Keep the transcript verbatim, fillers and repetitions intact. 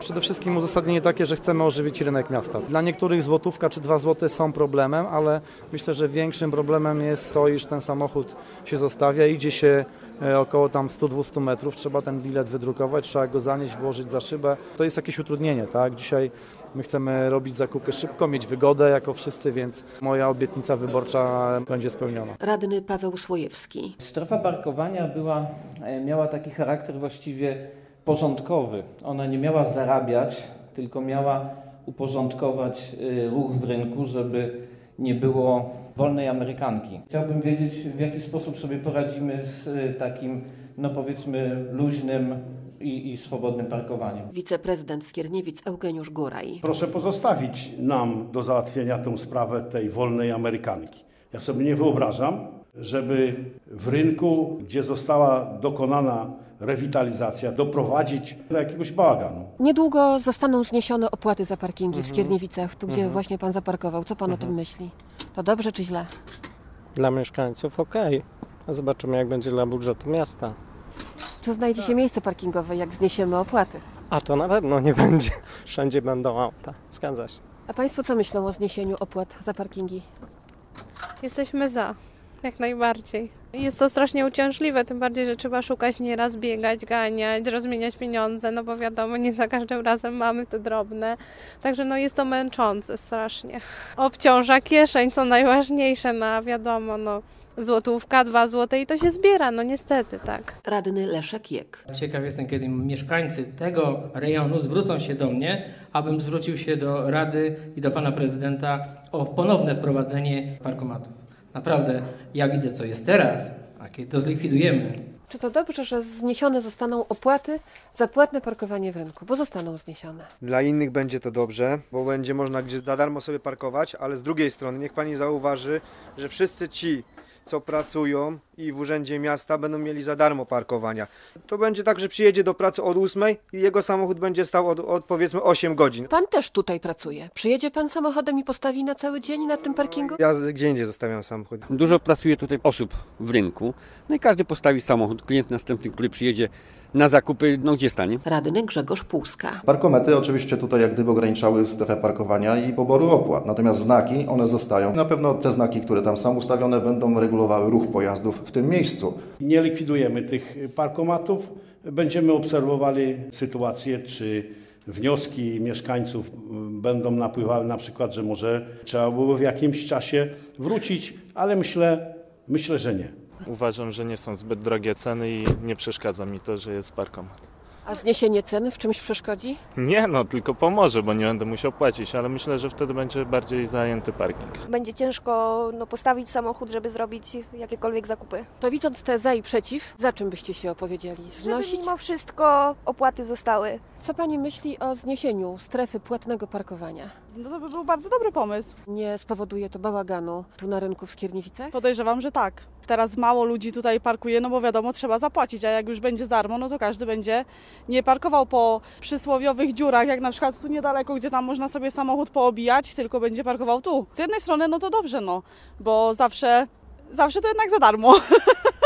przede wszystkim uzasadnienie takie, że chcemy ożywić rynek miasta. Dla niektórych złotówka czy dwa złote są problemem, ale myślę, że większym problemem jest to, iż ten samochód się zostawia, idzie się około tam sto do dwustu metrów, trzeba ten bilet wydrukować, trzeba go zanieść, włożyć za szybę. To jest jakieś utrudnienie, tak? Dzisiaj my chcemy robić zakupy szybko, mieć wygodę jako wszyscy, więc moja obietnica wyborcza będzie spełniona. Radny Paweł Słojewski. Strefa parkowania była, miała taki charakter właściwie porządkowy. Ona nie miała zarabiać, tylko miała uporządkować ruch w rynku, żeby nie było wolnej Amerykanki. Chciałbym wiedzieć, w jaki sposób sobie poradzimy z takim, no powiedzmy, luźnym i, i swobodnym parkowaniem. Wiceprezydent Skierniewic Eugeniusz Góraj. Proszę pozostawić nam do załatwienia tę sprawę tej wolnej Amerykanki. Ja sobie nie wyobrażam, żeby w rynku, gdzie została dokonana rewitalizacja, doprowadzić do jakiegoś bałaganu. Niedługo zostaną zniesione opłaty za parkingi w Skierniewicach, tu gdzie właśnie pan zaparkował. Co pan o tym myśli? To dobrze czy źle? Dla mieszkańców okej. Okay. Zobaczymy, jak będzie dla budżetu miasta. Czy znajdzie się miejsce parkingowe, jak zniesiemy opłaty? A to na pewno nie będzie. Wszędzie będą auta. Zgadza się. A państwo co myślą o zniesieniu opłat za parkingi? Jesteśmy za. Jak najbardziej. Jest to strasznie uciążliwe, tym bardziej, że trzeba szukać nieraz, biegać, ganiać, rozmieniać pieniądze, no bo wiadomo, nie za każdym razem mamy te drobne. Także no jest to męczące strasznie. Obciąża kieszeń, co najważniejsze, no wiadomo, no złotówka, dwa złote i to się zbiera, no niestety, tak. Radny Leszek Jek. Ciekaw jestem, kiedy mieszkańcy tego rejonu zwrócą się do mnie, abym zwrócił się do Rady i do pana prezydenta o ponowne wprowadzenie parkomatów. Naprawdę, ja widzę, co jest teraz, a kiedy to zlikwidujemy. Czy to dobrze, że zniesione zostaną opłaty za płatne parkowanie w rynku, bo zostaną zniesione? Dla innych będzie to dobrze, bo będzie można gdzieś za darmo sobie parkować, ale z drugiej strony niech pani zauważy, że wszyscy ci, co pracują i w urzędzie miasta będą mieli za darmo parkowania. To będzie tak, że przyjedzie do pracy od ósmej i jego samochód będzie stał od, od powiedzmy osiem godzin. Pan też tutaj pracuje. Przyjedzie pan samochodem i postawi na cały dzień na tym parkingu? Ja gdzie indziej zostawiam samochód. Dużo pracuje tutaj osób w rynku, no i każdy postawi samochód. Klient następny, który przyjedzie na zakupy, no gdzie stanie? Radny Grzegorz Płuska. Parkomety oczywiście tutaj jak gdyby ograniczały strefę parkowania i poboru opłat, natomiast znaki, one zostają. Na pewno te znaki, które tam są ustawione, będą regulowały ruch pojazdów w tym miejscu. Nie likwidujemy tych parkomatów, będziemy obserwowali sytuację, czy wnioski mieszkańców będą napływały, na przykład, że może trzeba było w jakimś czasie wrócić, ale myślę, myślę, że nie. Uważam, że nie są zbyt drogie ceny i nie przeszkadza mi to, że jest parkomat. A zniesienie cen w czymś przeszkodzi? Nie, no tylko pomoże, bo nie będę musiał płacić, ale myślę, że wtedy będzie bardziej zajęty parking. Będzie ciężko no, postawić samochód, żeby zrobić jakiekolwiek zakupy. To widząc te za i przeciw, za czym byście się opowiedzieli? Znosić? Żeby mimo wszystko opłaty zostały. Co pani myśli o zniesieniu strefy płatnego parkowania? No to by był bardzo dobry pomysł. Nie spowoduje to bałaganu tu na rynku w Skierniewicach? Podejrzewam, że tak. Teraz mało ludzi tutaj parkuje, no bo wiadomo, trzeba zapłacić, a jak już będzie za darmo, no to każdy będzie nie parkował po przysłowiowych dziurach, jak na przykład tu niedaleko, gdzie tam można sobie samochód poobijać, tylko będzie parkował tu. Z jednej strony no to dobrze, no, bo zawsze, zawsze to jednak za darmo.